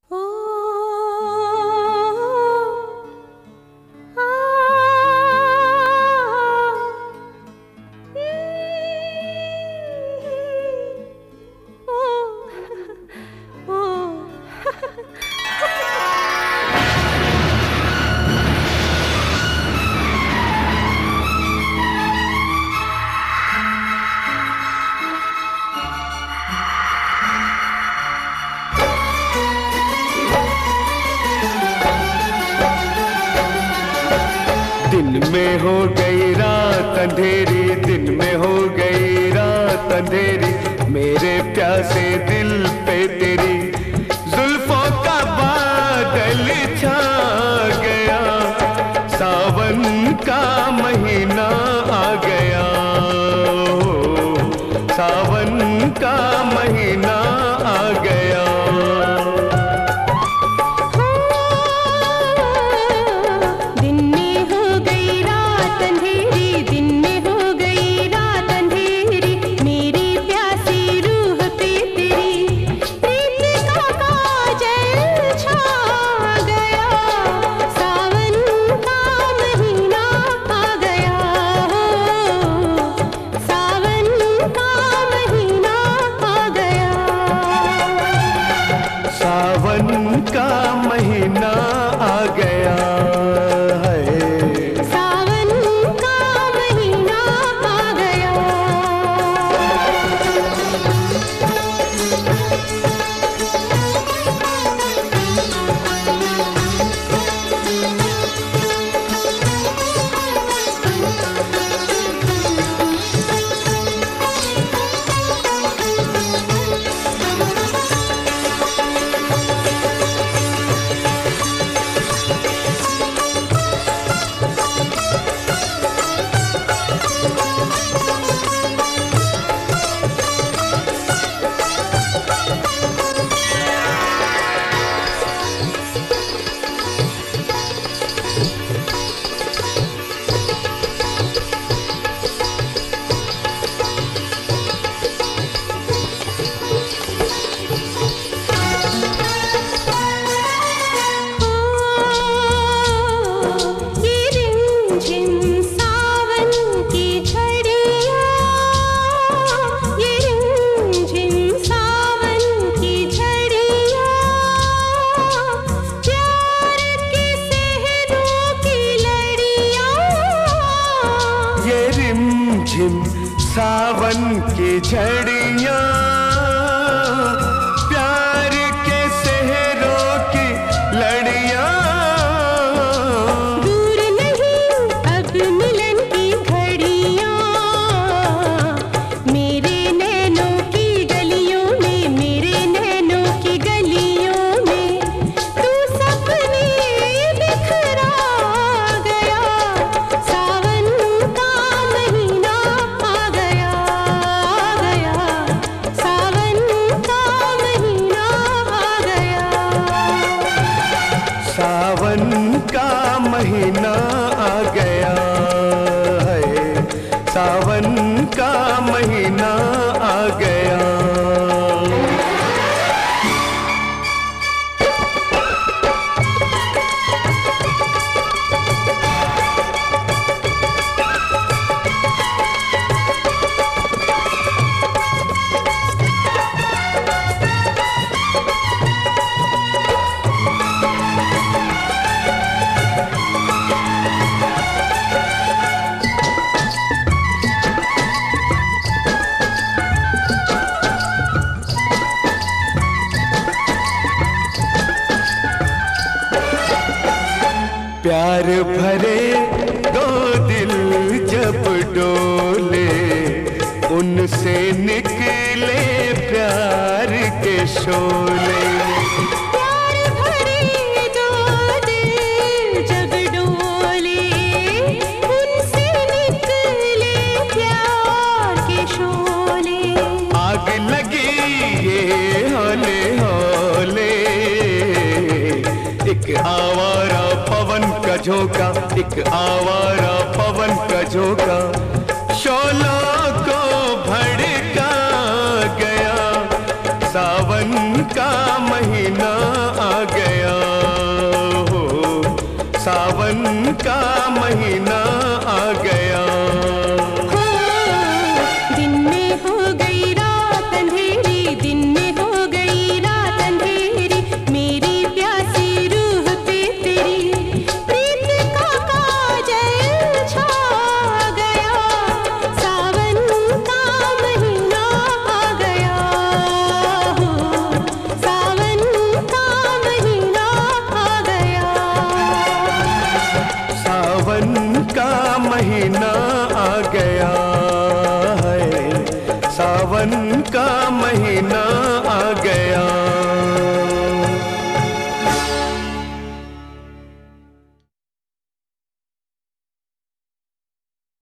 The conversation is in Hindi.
दिन में हो गई रात अंधेरी, दिन में हो गई रात अंधेरी, मेरे प्यासे दिल पे तेरी जुल्फों का बादल छा गया। सावन का महीना आ गया, सावन का महीना आ गया। सावन का महीना आ गया है, सावन का महीना आ गया। रिमझिम सावन की झड़ियाँ, प्यार के सेहरों की लड़ियाँ। दूर नहीं अब मिलन की घड़ियाँ, मेरे नैनों की गलियों में, मेरे नैनों की गलियों में तू सपने बिखरा गया। सावन का महीना आ गया, आ गया, सावन का महीना आ गया। सावन का महीना आ गया है, सावन का महीना आ गया। प्यार भरे दो दिल जब डोले, उनसे निकले प्यार के शोले। प्यार भरे दो दिल जब डोले, उनसे निकले प्यार के शोले। आग लगी ये हौले हौले, एक आवारा पवन का झोंका, एक आवारा पवन का झोंका शोलों को भड़का गया। सावन का महीना आ का महीना आ गया। हो दिन में हो गई रात अंधेरी, दिन में हो गई रात अंधेरी, मेरी प्यासी रूह पे तेरी प्रीत का काजल छा गया। सावन का महीना आ गया, हो सावन का महीना आ गया। सावन का महीना आ गया है, सावन का महीना